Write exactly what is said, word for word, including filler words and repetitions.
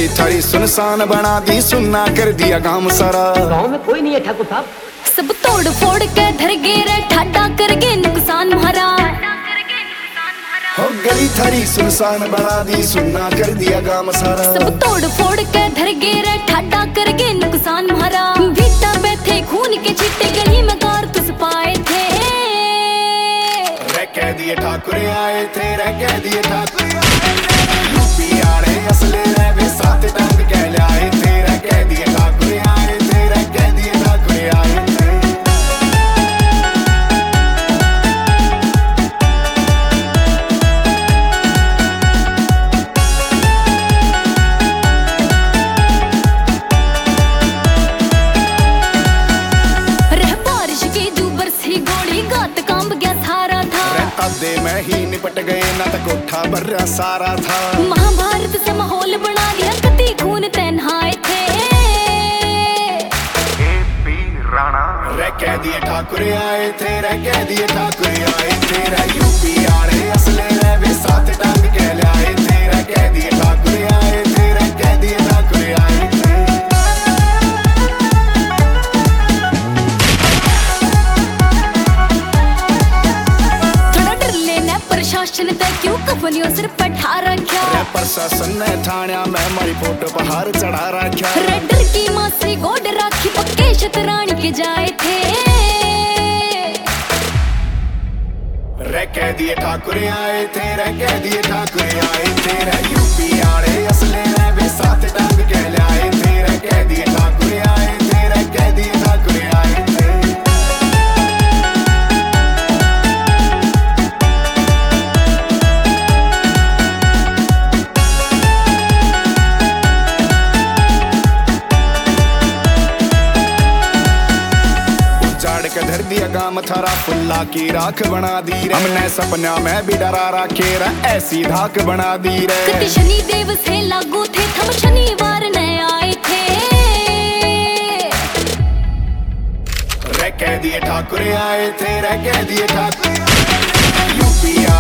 गली थारी सुनसान बना दी, सुनना कर दिया गांव सारा। गांव में कोई नहीं है ठाकुर साहब, सब तोड़ फोड़ के धर गे ठाडा करके नुकसान मारा। हो गली थारी सुनसान बना दी, सुनना कर दिया गांव सारा। सब तोड़ फोड़ के धर गे ठाडा करके नुकसान मारा। भीटा पे थे खून के छिट्टे, गली में कारतूस पाए थे। रे कह दिए ठाकुर आए थे, रे कह दिए ठाकुर आए थे। यूपी आड़े असले रे वे साथ डांग कह लाए थे। रे कह दिए ठाकुर आए थे, रे कह दिए ठाकुर आए थे। दे में ही निपट गए ना तो कोठा भरा सारा था। महाभारत से माहौल बना दिया, कति खून तन्हाए थे। राणा रे कह दिए ठाकुर आए थे, रे कह दिए ठाकुर आए थे। रे यूपी आड़े असले रे वे साथ डांग कह लाए थे। रे कह दिए ठाकुर आए थे, रे कह दिए ठाकुर आए थे। प्रशासन ने क्यों कफनियों सिर पर ठार रखा। प्रशासन ने थाना में मारी फोटो पहाड़ चढ़ा रखा। रेडर की मां से गोड राखी पक्के शतरानी के जाए थे। रे कह दिए ठाकुर आए थे, रे कह दिए ठाकुर आए थे। रे यूपी आड़े असले रे वे साथ डांग कह लाए थे। रे कह दिए ठाकुर आए थे, रे कह दिए ठाकुर आए थे। के धर दिया गाम थारा, फुल्ला की राख बना दी रे। हमने सपना में भी डरा रखे रे, ऐसी धाक बना दी रे। कति शनि देव से लागू थे, हम शनिवार न आए थे। रे कह दिए ठाकुर आए थे, रे कह दिए ठाकुर। यूपी